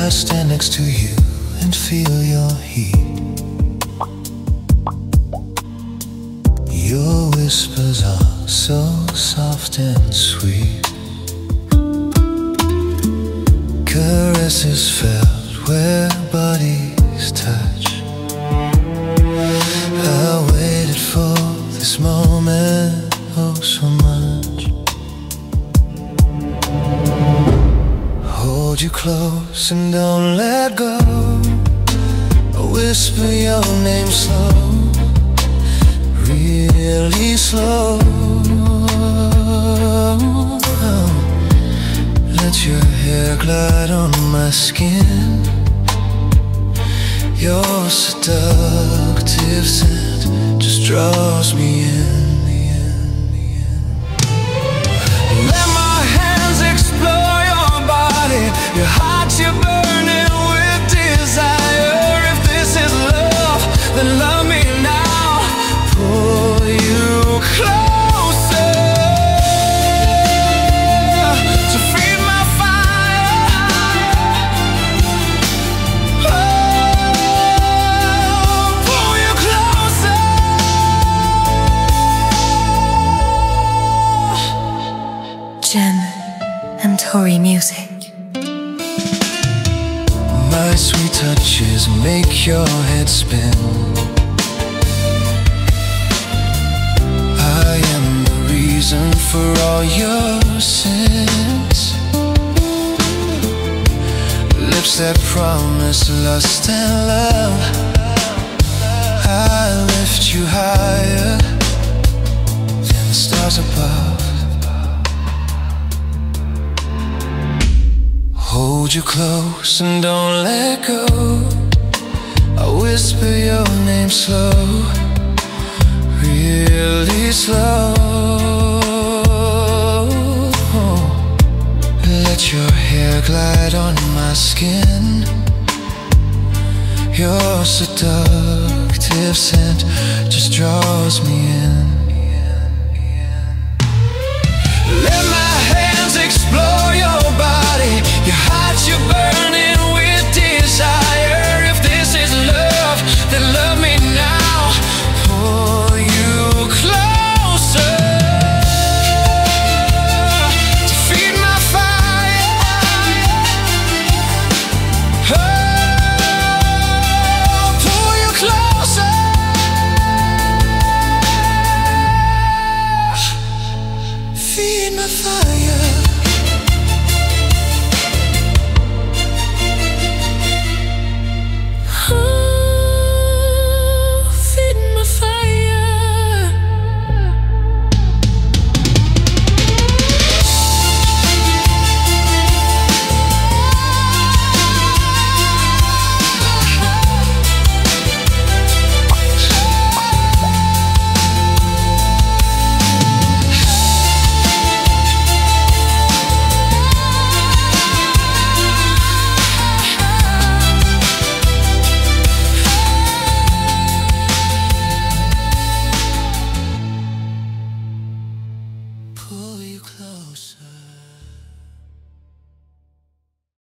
I stand next to you and feel your heat. Your whispers are so soft and sweet. Caresses felt where bodies touch. I waited for this moment oh so much. Hold you close and don't let go. I whisper your name slow, really slow. Let your hair glide on my skin. Your seductive scent just draws me in. Let my hands explore your body. Your heart, you're burning with desire. If this is love, then love me now. Pull you closer to feed my fire. Oh, pull you closer. Jen and Tori Music. My sweet touches make your head spin. I am the reason for all your sins. Lips that promise lust and love. I lift you higher than the stars above. Hold you close and don't let go. I whisper your name slow, really slow. Let your hair glide on my skin. Your seductive scent just draws me in.